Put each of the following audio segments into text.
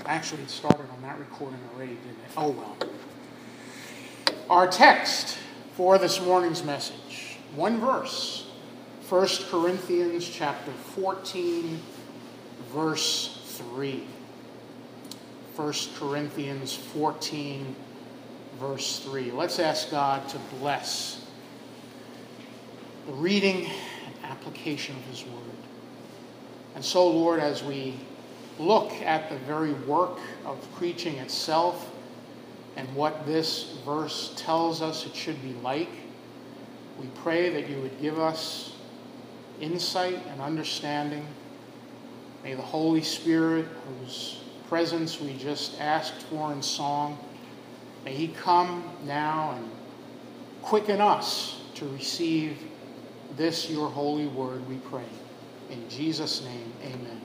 Actually, it started on that recording already, didn't it? Oh, well. Our text for this morning's message, one verse, 1 Corinthians chapter 14, verse 3. 1 Corinthians 14, verse 3. Let's ask God to bless the reading and application of His Word. And so, Lord, as we look at the very work of preaching itself and what this verse tells us it should be like, we pray that you would give us insight and understanding. May the Holy Spirit, whose presence we just asked for in song, may He come now and quicken us to receive this, your holy word, we pray. In Jesus' name, amen.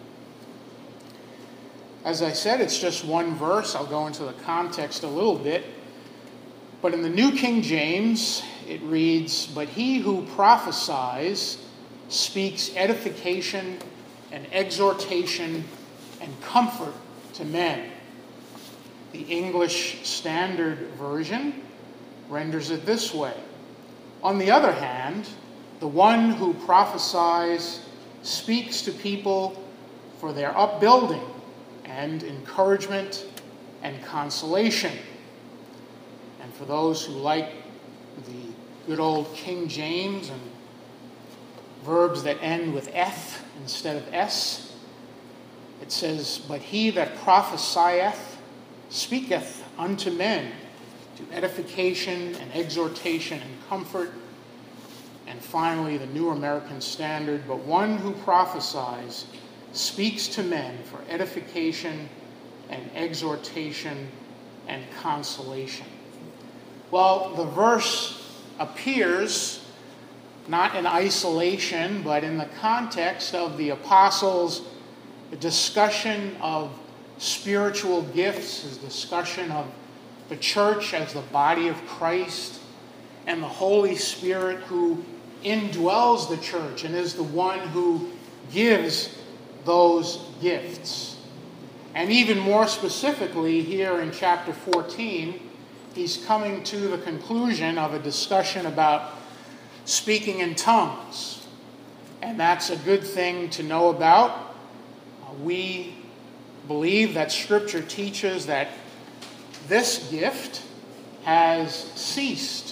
As I said, it's just one verse. I'll go into the context a little bit. But in the New King James, it reads, "But he who prophesies speaks edification and exhortation and comfort to men." The English Standard Version renders it this way: "On the other hand, the one who prophesies speaks to people for their upbuilding and encouragement and consolation." And for those who like the good old King James and verbs that end with "eth" instead of "s, it says, "But he that prophesieth speaketh unto men to edification and exhortation and comfort." And finally, the New American Standard, "But one who prophesies speaks to men for edification and exhortation and consolation." Well, the verse appears not in isolation, but in the context of the apostles' discussion of spiritual gifts, his discussion of the church as the body of Christ, and the Holy Spirit who indwells the church and is the one who gives those gifts. And even more specifically, here in chapter 14, he's coming to the conclusion of a discussion about speaking in tongues. And that's a good thing to know about. We believe that Scripture teaches that this gift has ceased.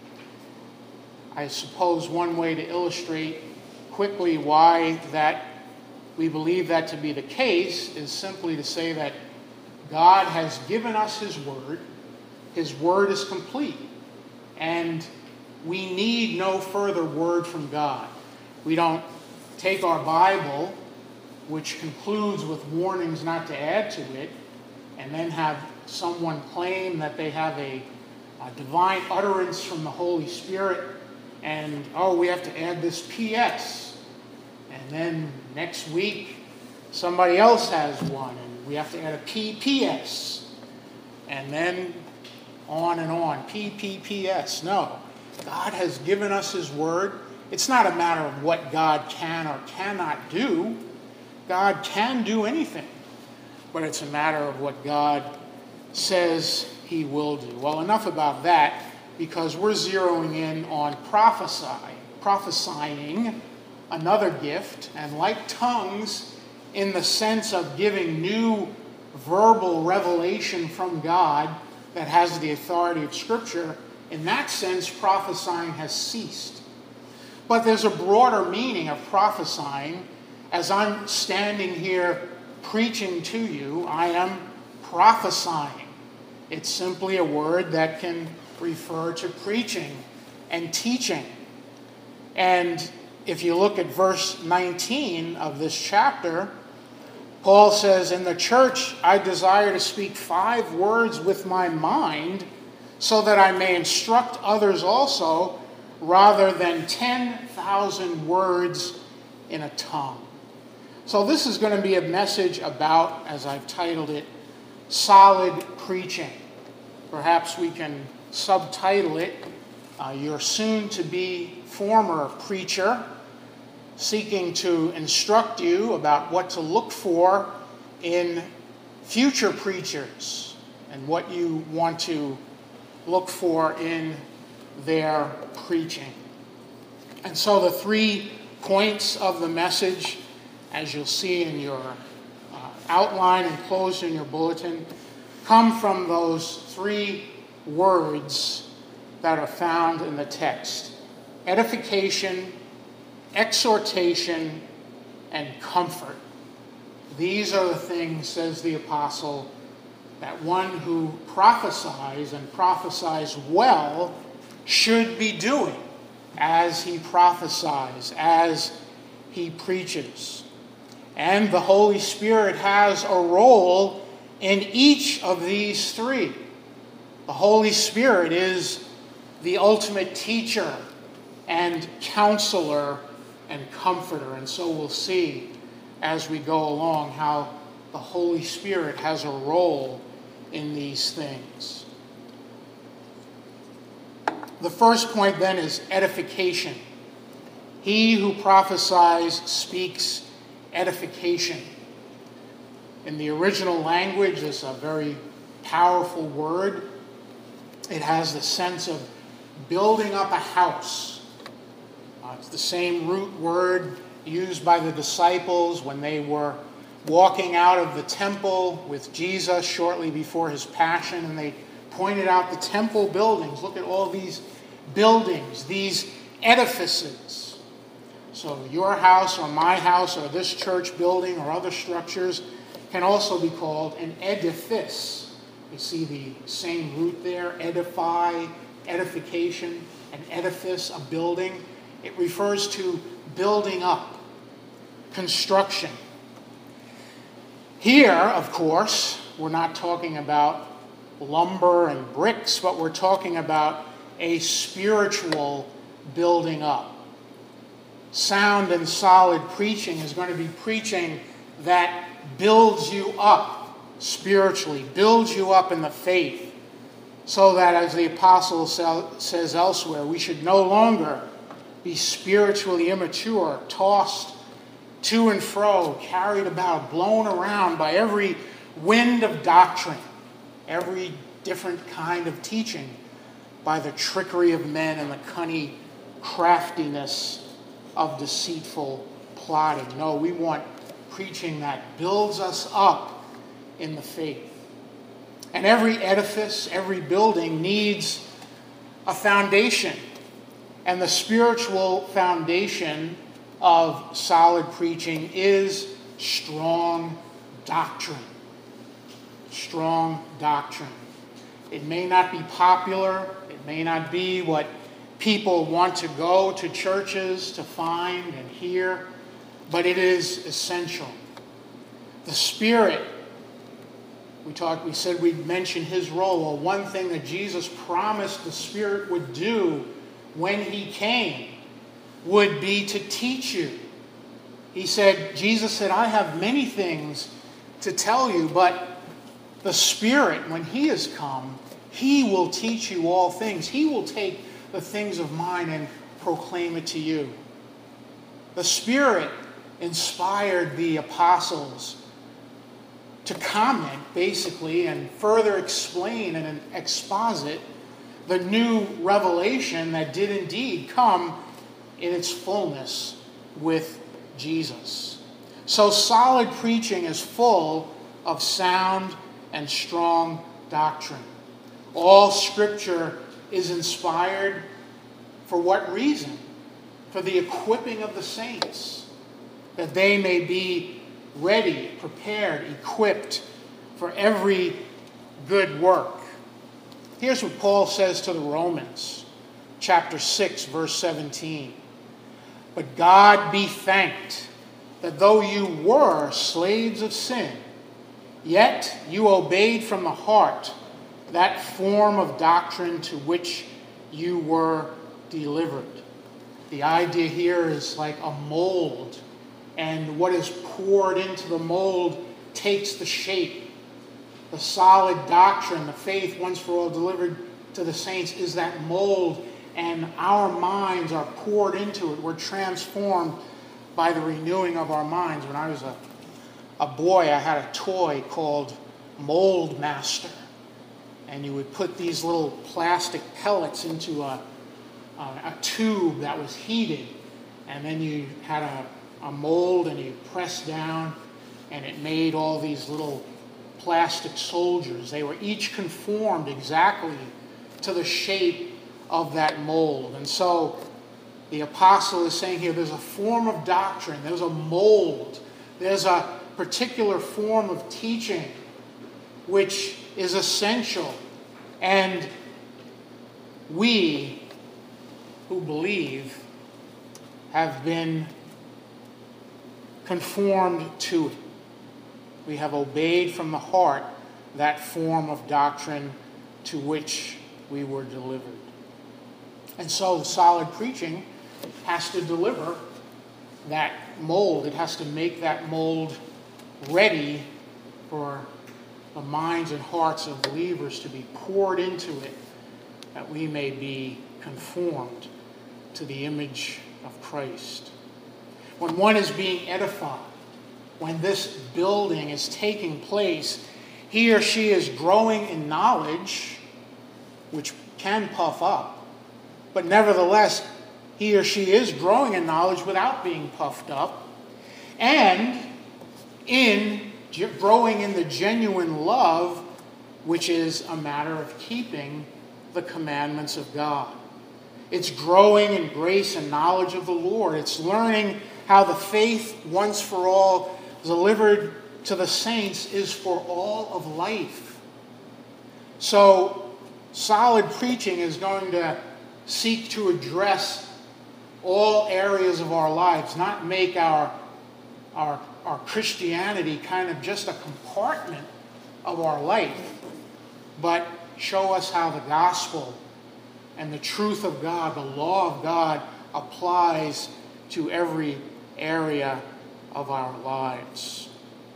I suppose one way to illustrate quickly why that we believe that to be the case is simply to say that God has given us His Word. His Word is complete, and we need no further word from God. We don't take our Bible, which concludes with warnings not to add to it, and then have someone claim that they have a divine utterance from the Holy Spirit, and, we have to add this P.S., and then next week, somebody else has one, and we have to add a P.P.S., and then on and on, P.P.P.S. No, God has given us His Word. It's not a matter of what God can or cannot do. God can do anything, but it's a matter of what God says He will do. Well, enough about that, because we're zeroing in on prophesying, another gift, and like tongues, in the sense of giving new verbal revelation from God that has the authority of Scripture, in that sense, prophesying has ceased. But there's a broader meaning of prophesying. As I'm standing here preaching to you, I am prophesying. It's simply a word that can refer to preaching and teaching. And if you look at verse 19 of this chapter, Paul says, "In the church I desire to speak 5 words with my mind, so that I may instruct others also, rather than 10,000 words in a tongue." So this is going to be a message about, as I've titled it, solid preaching. Perhaps we can subtitle it, "Your soon-to-be former preacher seeking to instruct you about what to look for in future preachers and what you want to look for in their preaching. And so the 3 points of the message, as you'll see in your outline and closed in your bulletin, come from those 3 words that are found in the text: edification, exhortation, and comfort. These are the things, says the apostle, that one who prophesies and prophesies well should be doing as he prophesies, as he preaches. And the Holy Spirit has a role in each of these 3. The Holy Spirit is the ultimate teacher and counselor and comforter. And so we'll see as we go along how the Holy Spirit has a role in these things. The first point then is edification. He who prophesies speaks edification. In the original language, it's a very powerful word. It has the sense of building up a house. It's the same root word used by the disciples when they were walking out of the temple with Jesus shortly before his passion, and they pointed out the temple buildings. Look at all these buildings, these edifices. So your house or my house or this church building or other structures can also be called an edifice. You see the same root there: edify, edification, an edifice, a building. It refers to building up, construction. Here, of course, we're not talking about lumber and bricks, but we're talking about a spiritual building up. Sound and solid preaching is going to be preaching that builds you up spiritually, builds you up in the faith, so that, as the apostle says elsewhere, we should no longer be spiritually immature, tossed to and fro, carried about, blown around by every wind of doctrine, every different kind of teaching, by the trickery of men and the cunning craftiness of deceitful plotting. No, we want preaching that builds us up in the faith. And every edifice, every building needs a foundation. And the spiritual foundation of solid preaching is strong doctrine. Strong doctrine. It may not be popular. It may not be what people want to go to churches to find and hear, but it is essential. The Spirit, we said we'd mention his role. Well, one thing that Jesus promised the Spirit would do when he came would be to teach you. Jesus said, I have many things to tell you, but the Spirit, when he has come, he will teach you all things. He will take the things of mine and proclaim it to you. The Spirit inspired the apostles to comment, basically, and further explain and exposit the new revelation that did indeed come in its fullness with Jesus. So solid preaching is full of sound and strong doctrine. All Scripture is inspired for what reason? For the equipping of the saints, that they may be ready, prepared, equipped for every good work. Here's what Paul says to the Romans, chapter 6, verse 17. But God be thanked that though you were slaves of sin, yet you obeyed from the heart that form of doctrine to which you were delivered. The idea here is like a mold, and what is poured into the mold takes the shape. The solid doctrine, the faith once for all delivered to the saints, is that mold, and our minds are poured into it. We're transformed by the renewing of our minds. When I was a boy, I had a toy called mold master. And you would put these little plastic pellets into a tube that was heated. And then you had a mold and you pressed down and it made all these little plastic soldiers. They were each conformed exactly to the shape of that mold. And so the apostle is saying here there's a form of doctrine, there's a mold, there's a particular form of teaching which is essential. And we who believe have been conformed to it. We have obeyed from the heart that form of doctrine to which we were delivered. And so solid preaching has to deliver that mold. It has to make that mold ready for the minds and hearts of believers to be poured into it, that we may be conformed to the image of Christ. When one is being edified, when this building is taking place, he or she is growing in knowledge, which can puff up, but nevertheless, he or she is growing in knowledge without being puffed up, and in growing in the genuine love, which is a matter of keeping the commandments of God. It's growing in grace and knowledge of the Lord. It's learning how the faith once for all delivered to the saints is for all of life. So solid preaching is going to seek to address all areas of our lives, not make our Christianity kind of just a compartment of our life, but show us how the gospel and the truth of God, the law of God, applies to every area of our lives.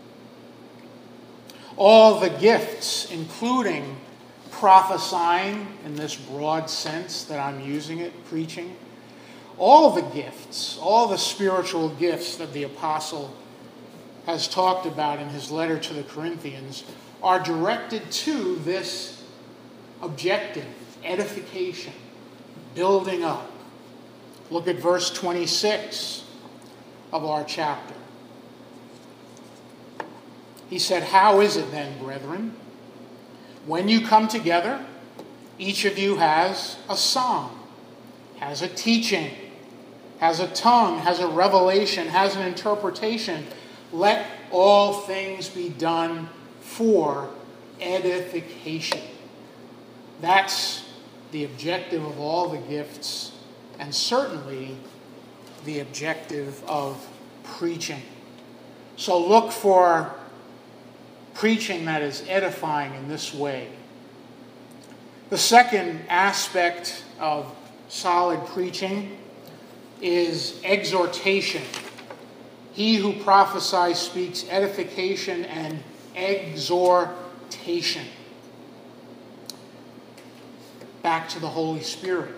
All the gifts, including prophesying in this broad sense that I'm using it, preaching, all the gifts, all the spiritual gifts that the apostle has talked about in his letter to the Corinthians are directed to this objective, edification, building up. Look at verse 26 of our chapter. He said, "How is it then, brethren, when you come together, each of you has a song, has a teaching, has a tongue, has a revelation, has an interpretation? Let all things be done for edification." That's the objective of all the gifts, and certainly the objective of preaching. So look for preaching that is edifying in this way. The second aspect of solid preaching is exhortation. He who prophesies speaks edification and exhortation. Back to the Holy Spirit.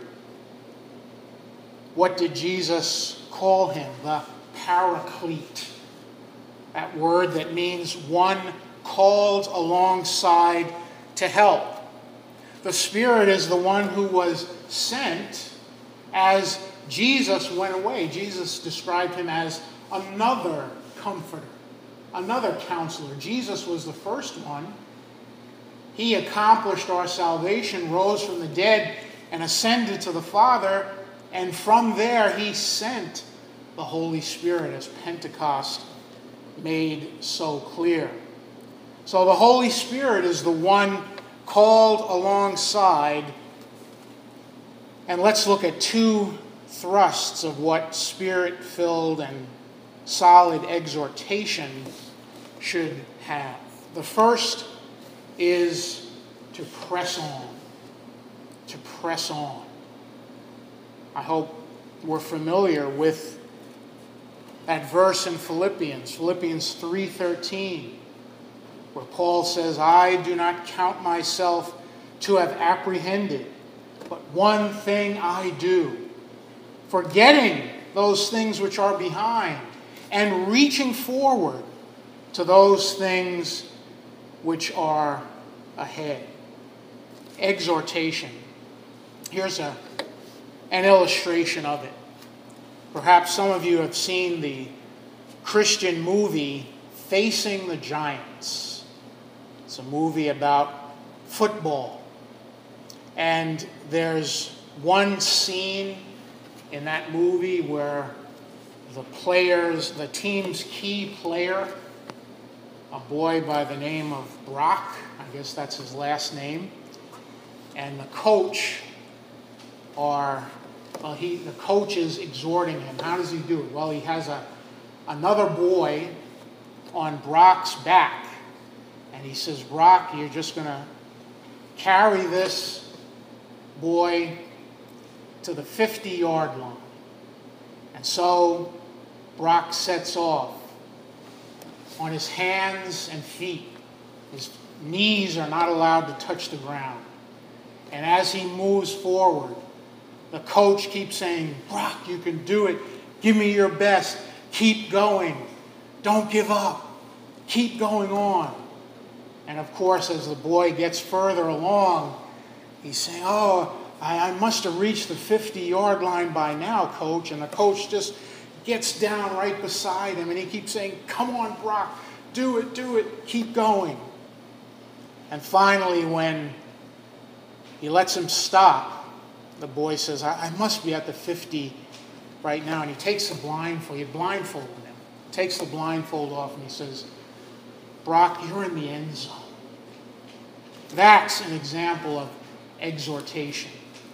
What did Jesus call him? The Paraclete. That word that means one called alongside to help. The Spirit is the one who was sent as Jesus went away. Jesus described him as another comforter, another counselor. Jesus was the first one. He accomplished our salvation, rose from the dead, and ascended to the Father. And from there, he sent the Holy Spirit, as Pentecost made so clear. So the Holy Spirit is the one called alongside. And let's look at two thrusts of what Spirit-filled and solid exhortation should have. The first is to press on. To press on. I hope we're familiar with that verse in Philippians 3:13, where Paul says, "I do not count myself to have apprehended, but one thing I do, forgetting those things which are behind, and reaching forward to those things which are ahead. Exhortation. Here's an illustration of it. Perhaps some of you have seen the Christian movie Facing the Giants. It's a movie about football. And there's one scene in that movie where the team's key player, a boy by the name of Brock, I guess that's his last name, and the coach the coach is exhorting him. How does he do it? Well, he has another boy on Brock's back, and he says, Brock, you're just going to carry this boy to the 50-yard line. And so Brock sets off on his hands and feet. His knees are not allowed to touch the ground. And as he moves forward, the coach keeps saying, Brock, you can do it. Give me your best. Keep going. Don't give up. Keep going on. And of course, as the boy gets further along, he's saying, I must have reached the 50-yard line by now, coach. And the coach just gets down right beside him, and he keeps saying, come on, Brock, do it, keep going. And finally, when he lets him stop, the boy says, I must be at the 50 right now. And he takes the blindfold, he blindfolded him, takes the blindfold off, and he says, Brock, you're in the end zone. That's an example of exhortation.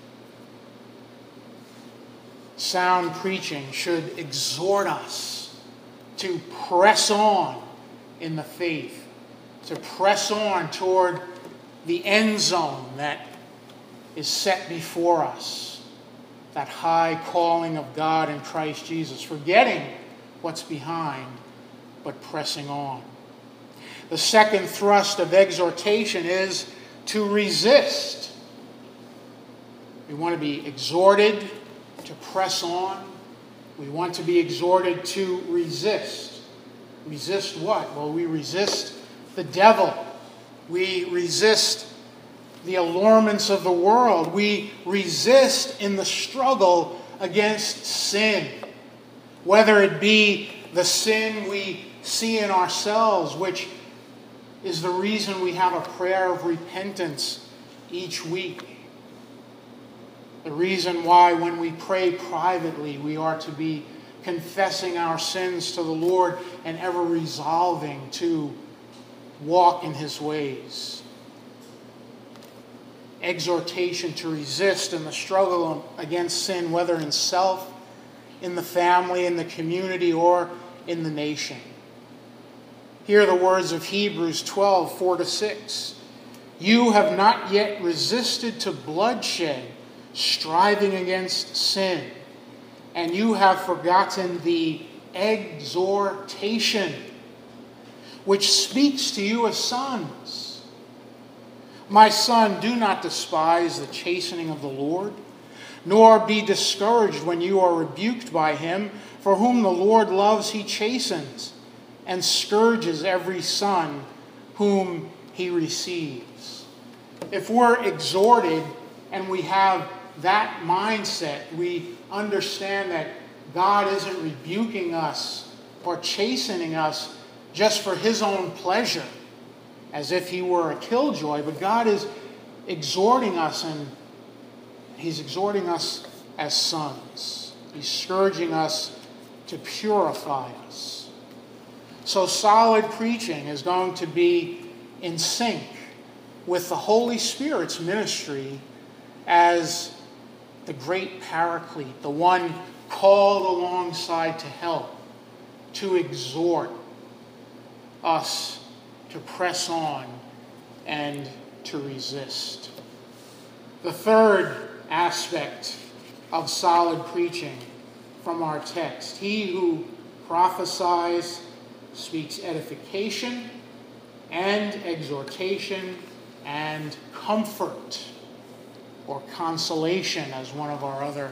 Sound preaching should exhort us to press on in the faith, to press on toward the end zone that is set before us, that high calling of God in Christ Jesus, forgetting what's behind, but pressing on. The second thrust of exhortation is to resist. We want to be exhorted to press on. We want to be exhorted to resist. Resist what? Well, we resist the devil. We resist the allurements of the world. We resist in the struggle against sin. Whether it be the sin we see in ourselves, which is the reason we have a prayer of repentance each week. The reason why when we pray privately, we are to be confessing our sins to the Lord and ever resolving to walk in His ways. Exhortation to resist in the struggle against sin, whether in self, in the family, in the community, or in the nation. Hear the words of Hebrews 12, 4-6. You have not yet resisted to bloodshed, striving against sin, and you have forgotten the exhortation which speaks to you as sons. My son, do not despise the chastening of the Lord, nor be discouraged when you are rebuked by him, for whom the Lord loves he chastens, and scourges every son whom he receives. If we're exhorted and we have that mindset, we understand that God isn't rebuking us or chastening us just for his own pleasure, as if he were a killjoy, but God is exhorting us, and he's exhorting us as sons. He's scourging us to purify us. So solid preaching is going to be in sync with the Holy Spirit's ministry as the great paraclete, the one called alongside to help, to exhort us to press on and to resist. The third aspect of solid preaching from our text: he who prophesies speaks edification and exhortation and comfort, or consolation, as one of our other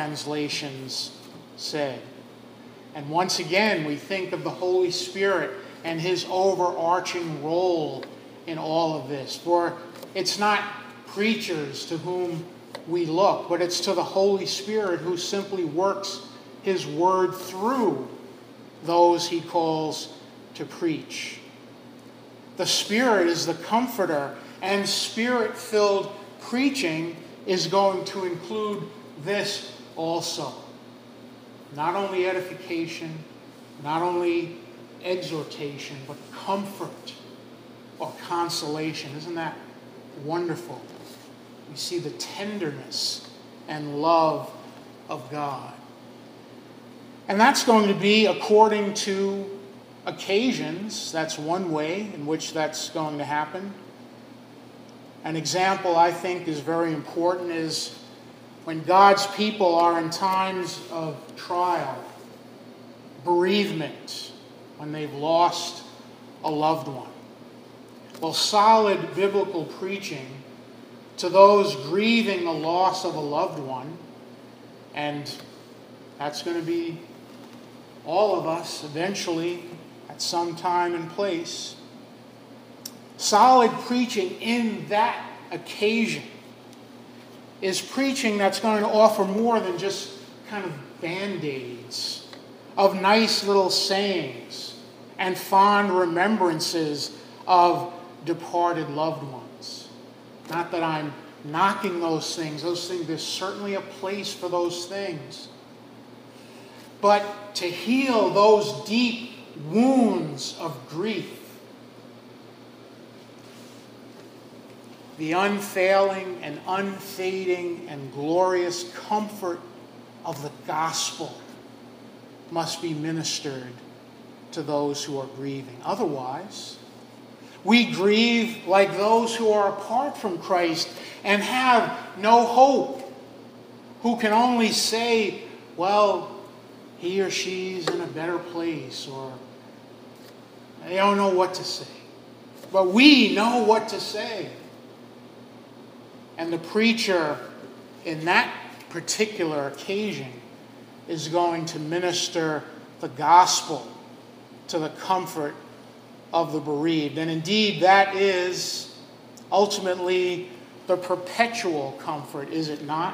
translations said. And once again, we think of the Holy Spirit and his overarching role in all of this. For it's not preachers to whom we look, but it's to the Holy Spirit who simply works his word through those he calls to preach. The Spirit is the comforter, and Spirit-filled preaching is going to include this also. Not only edification, not only exhortation, but comfort or consolation. Isn't that wonderful? We see the tenderness and love of God. And that's going to be according to occasions. That's one way in which that's going to happen. An example I think is very important is when God's people are in times of trial, bereavement, when they've lost a loved one. Well, solid biblical preaching to those grieving the loss of a loved one, and that's going to be all of us eventually at some time and place. Solid preaching in that occasion is preaching that's going to offer more than just kind of band-aids of nice little sayings and fond remembrances of departed loved ones. Not that I'm knocking those things. There's certainly a place for those things. But to heal those deep wounds of grief, the unfailing and unfading and glorious comfort of the gospel must be ministered to those who are grieving. Otherwise, we grieve like those who are apart from Christ and have no hope, who can only say, well, he or she's in a better place, or they don't know what to say. But we know what to say. And the preacher in that particular occasion is going to minister the gospel to the comfort of the bereaved. And indeed, that is ultimately the perpetual comfort, is it not?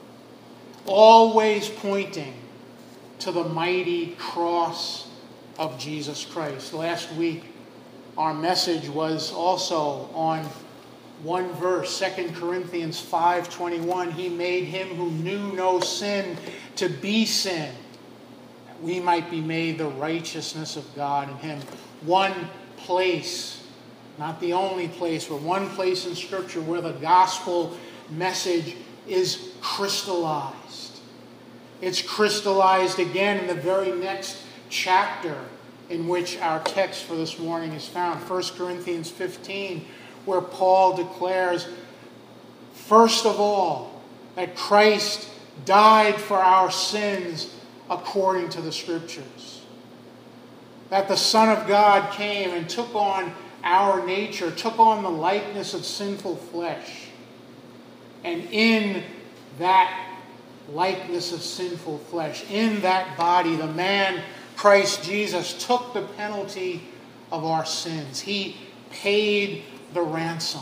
Always pointing to the mighty cross of Jesus Christ. Last week, our message was also on one verse, 2 Corinthians 5:21. He made him who knew no sin to be sin, that we might be made the righteousness of God in him. One place, not the only place, but one place in Scripture where the gospel message is crystallized. It's crystallized again in the very next chapter in which our text for this morning is found, 1 Corinthians 15, where Paul declares, first of all, that Christ died for our sins according to the Scriptures. That the Son of God came and took on our nature, took on the likeness of sinful flesh. And in that likeness of sinful flesh, in that body, the man Christ Jesus took the penalty of our sins. He paid the ransom.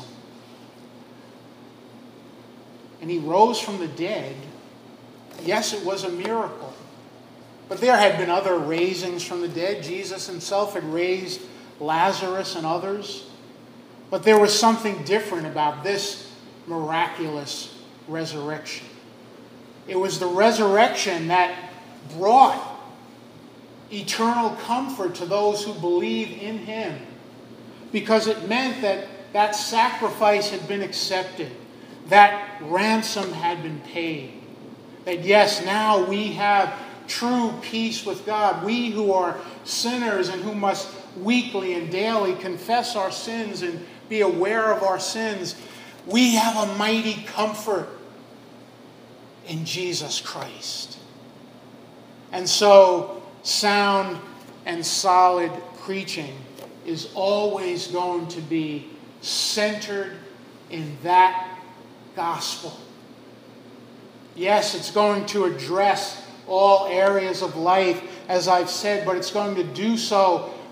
And he rose from the dead. Yes, it was a miracle. But there had been other raisings from the dead. Jesus himself had raised Lazarus and others. But there was something different about this miraculous resurrection. It was the resurrection that brought eternal comfort to those who believe in him, because it meant that that sacrifice had been accepted, that ransom had been paid, that yes, now we have true peace with God. We who are sinners and who must weekly and daily confess our sins and be aware of our sins, we have a mighty comfort in Jesus Christ. And so, sound and solid preaching is always going to be centered in that gospel. Yes, it's going to address all areas of life, as I've said, but it's going to do so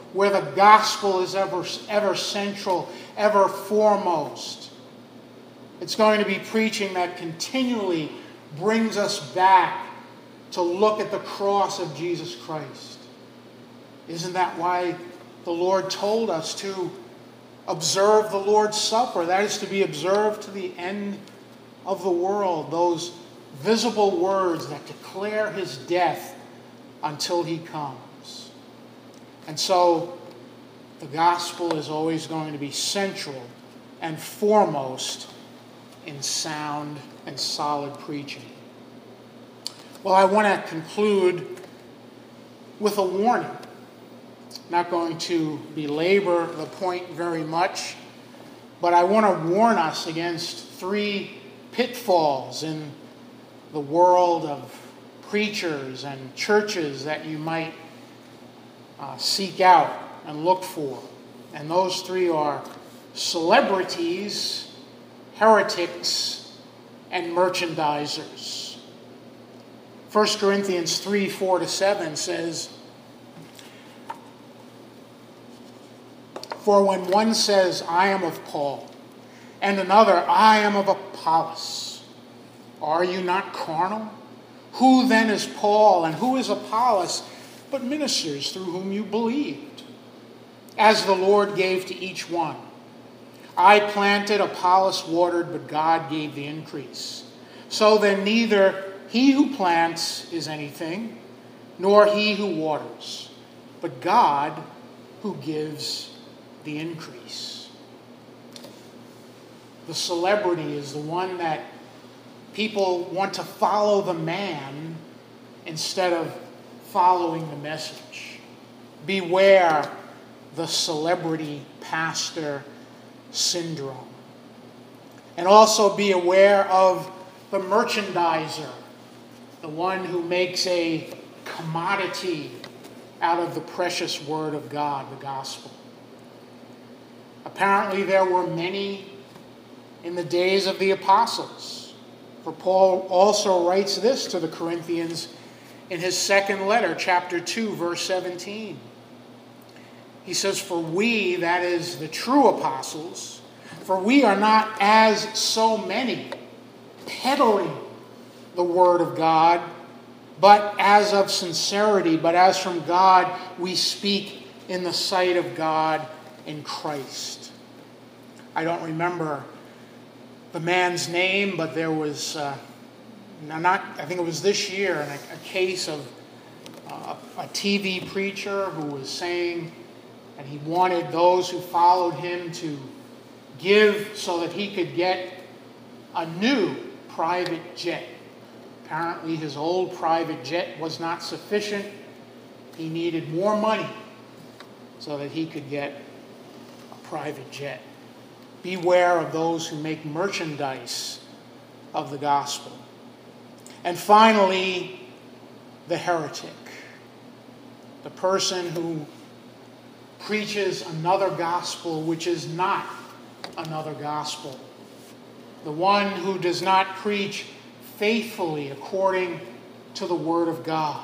where the gospel is ever central, ever foremost. It's going to be preaching that continually brings us back to look at the cross of Jesus Christ. Isn't that why the Lord told us to observe the Lord's Supper? That is to be observed to the end of the world. Those visible words that declare his death until he comes. And so the gospel is always going to be central and foremost in sound and solid preaching. Well, I want to conclude with a warning. I'm not going to belabor the point very much, but I want to warn us against 3 pitfalls in the world of preachers and churches that you might seek out and look for. And those 3 are celebrities, heretics, and merchandisers. 1 Corinthians 3:4-7 says, "For when one says, 'I am of Paul,' and another, 'I am of Apollos,' are you not carnal? Who then is Paul and who is Apollos but ministers through whom you believed, as the Lord gave to each one? I planted, Apollos watered, but God gave the increase. So then neither he who plants is anything, nor he who waters, but God who gives the increase." The celebrity is the one that people want to follow the man instead of following the message. Beware the celebrity pastor syndrome. And also be aware of the merchandiser, the one who makes a commodity out of the precious word of God, the gospel. Apparently there were many in the days of the apostles. For Paul also writes this to the Corinthians in his second letter, chapter 2, verse 17. He says, "For we," that is the true apostles, "for we are not as so many, peddling the word of God, but as of sincerity, but as from God we speak in the sight of God in Christ." I don't remember the man's name, but there was, I think it was this year, a case of a TV preacher who was saying that he wanted those who followed him to give so that he could get a new private jet. Apparently his old private jet was not sufficient. He needed more money so that he could get a private jet. Beware of those who make merchandise of the gospel. And finally, the heretic. The person who preaches another gospel which is not another gospel. The one who does not preach faithfully according to the word of God.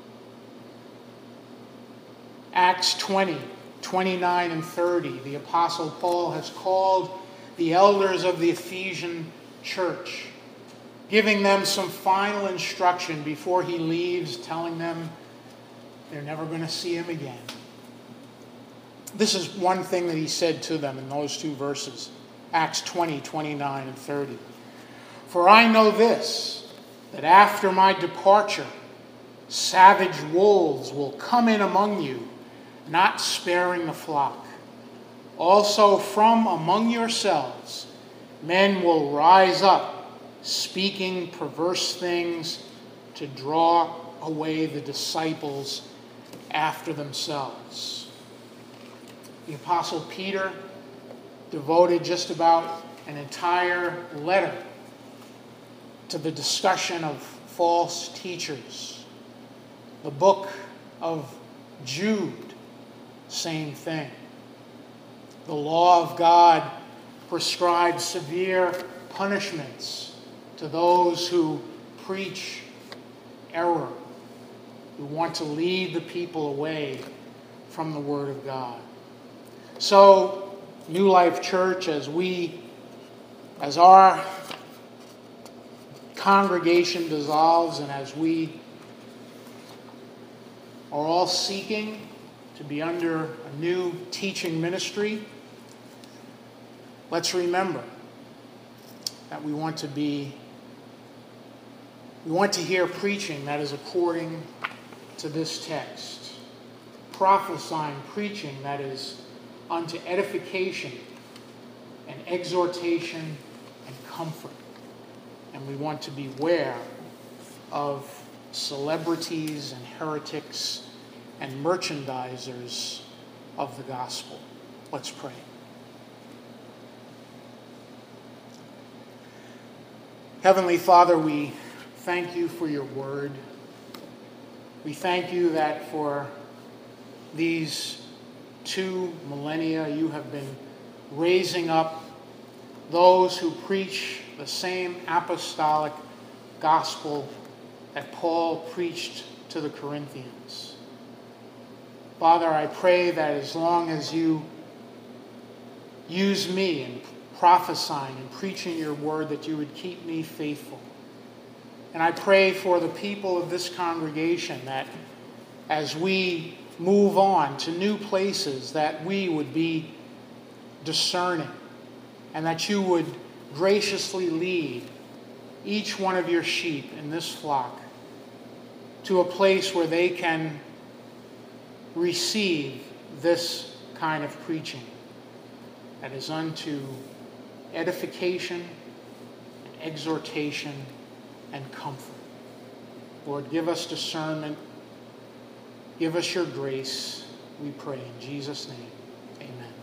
Acts 20, 29 and 30, the Apostle Paul has called the elders of the Ephesian church, giving them some final instruction before he leaves, telling them they're never going to see him again. This is one thing that he said to them in those 2 verses, Acts 20, 29 and 30. "For I know this, that after my departure, savage wolves will come in among you, not sparing the flock. Also from among yourselves, men will rise up, speaking perverse things to draw away the disciples after themselves." The Apostle Peter devoted just about an entire letter to the discussion of false teachers. The book of Jude, same thing. The law of God prescribes severe punishments to those who preach error, who want to lead the people away from the Word of God. So, New Life Church, as our congregation dissolves and as we are all seeking to be under a new teaching ministry, let's remember that we want to hear preaching that is according to this text, prophesying preaching that is unto edification and exhortation and comfort. And we want to beware of celebrities and heretics and merchandisers of the gospel. Let's pray. Heavenly Father, we thank you for your word. We thank you that for these 2 millennia you have been raising up those who preach the same apostolic gospel that Paul preached to the Corinthians. Father, I pray that as long as you use me in prophesying and preaching your word, that you would keep me faithful. And I pray for the people of this congregation that as we move on to new places, that we would be discerning and that you would graciously lead each one of your sheep in this flock to a place where they can receive this kind of preaching that is unto edification, and exhortation, and comfort. Lord, give us discernment. Give us your grace, we pray in Jesus' name. Amen.